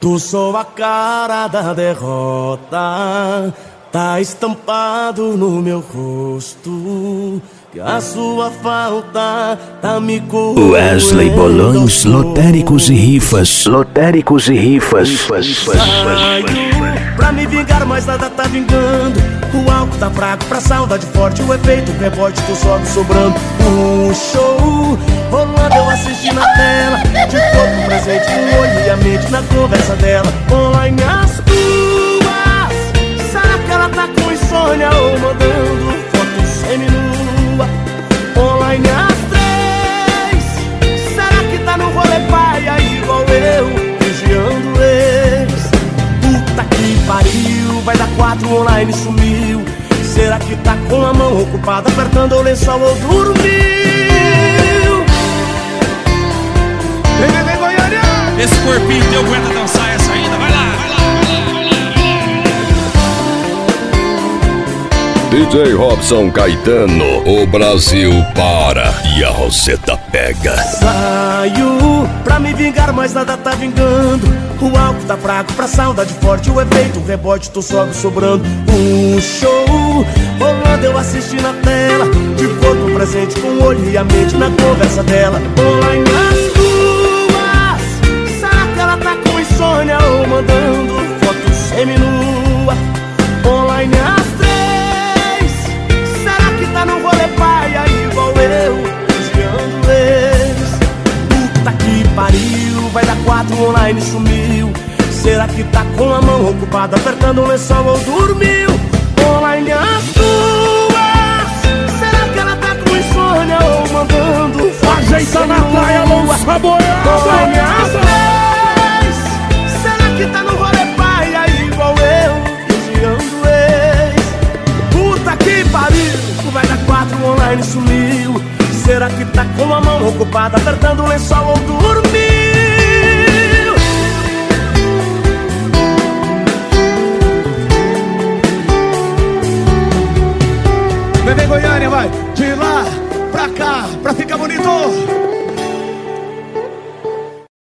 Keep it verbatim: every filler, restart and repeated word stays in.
Tu só a cara da derrota, tá estampado no meu rosto, que a sua falta tá me corroendo. Wesley Bolões, lotéricos e rifas. Lotéricos e rifas. Saio pra me vingar, mas nada tá vingando. O álcool tá fraco pra saudade forte, o efeito rebote, tu sobe sobrando. Um show rolando, eu assisti na tela, de corpo presente, com o olho e a mente na conversa dela. Online as tuas, será que ela tá com insônia ou mandando foto seminua? Online as três, será que tá no rolê paia igual eu, vigiando ex? Puta que pariu, vai dar quatro, online sumiu. Será que tá com a mão ocupada, apertando o lençol ou dormiu? Vem, vem, vem, Goiânia! Esse corpinho teu aguenta dançar essa ainda? Vai lá, vai lá, vai lá, vai lá. D J Robson Caetano, o Brasil para e a Roseta pega. Saio pra me vingar, mas nada tá vingando. O álcool tá fraco pra saudade forte, o efeito rebote, tu sobe sobrando. Um show rolando, eu assisti na tela, de corpo presente, com o olho e a mente na conversa dela. Online as duas, será que ela tá com insônia ou mandando foto seminua? Online as três, será que tá no rolê paia igual eu, vigiando ex? Puta que pariu, vai dar quatro, online sumiu. Será que tá com a mão ocupada, apertando o lençol ou dormiu? Online as duas, será que ela tá com insônia ou mandando foto? Ajeita na praia, louça boiada. Online as três, será que tá no rolê paia igual eu, vigiando ex? Puta que pariu, vai dar quatro, online sumiu. Será que tá com a mão ocupada, apertando o lençol ou dormiu? Vem, vem, Goiânia, vai! De lá pra cá, pra ficar bonito!